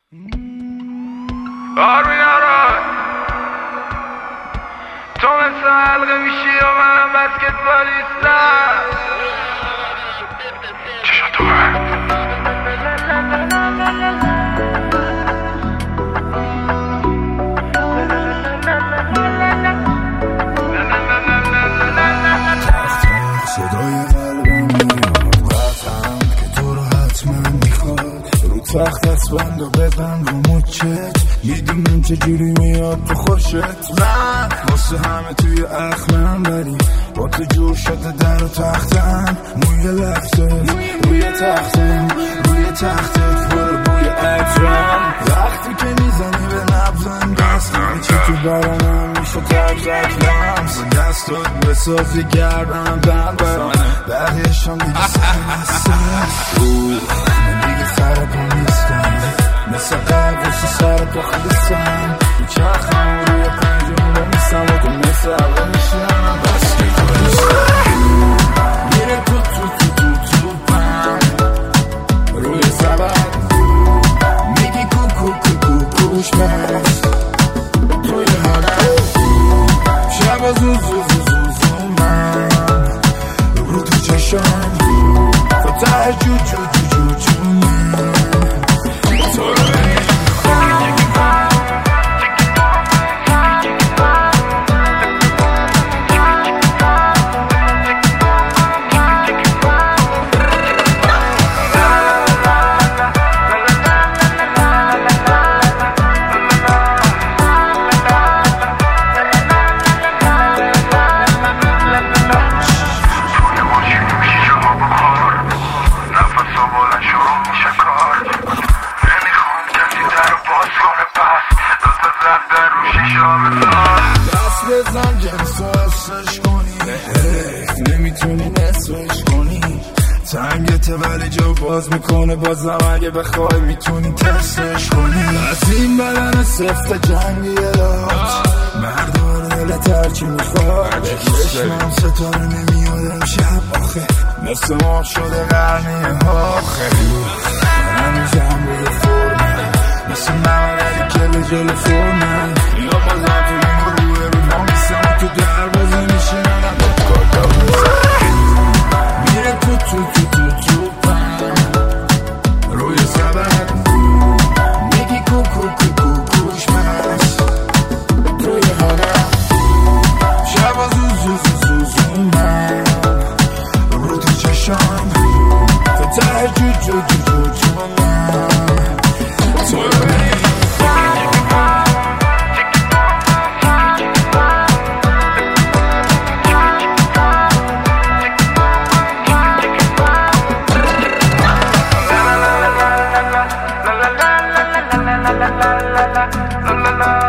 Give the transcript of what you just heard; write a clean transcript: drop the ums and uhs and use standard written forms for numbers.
آرمین آراد تو مثل حلقه میشی و منم بسکتبالیستم. چشا تو صدای قلبم میاد قطعم که تو رو حتما میخواد. رو تخت دستبند و ببند رو مچت، میدونم چجوری میاد تو خوشت. من واسه همه توی اخمم بری با تو جور شده در و تختم. موی لفته روی تختم، روی تختت پر بوی عطرم. وقتی که میزنی به نبزم دست همه چی تو برانم میشه تب زد لمس. دستات بسازی گردم بند برام بقیهشان دیگه سر من دیگه سر پا نیستم، مثل قبلش سر پا خیستم. میچرخم روی پنجم و میستم و تو مثل اول میشم بسکتبالیستم. میره تو پم روی سبد میگی کوش مست توی حالم شب زو من رو تو چشم فتح جو من تو رو دست بزن جنس و حسش کنی، نمیتونی نصفش کنی. تنگته ولی جو باز میکنه، بازم اگه بخوای میتونی تستش کنی. از این بدن سفت جنگیلات مردار دلت هرچی میخواد. چشمم ستاره نمیاد امشب آخه، مثل ماه شده قرنیه آخه. هنوزم روی فرمه مثل ممرد کل جل فرمه. یا بازم تو این روی رو نامیستم تو دروازه میشینم میره تو پم روی سبد میگی کوش مست توی حالم شب زو من رو تو چشم فتح جو من تو رو la la la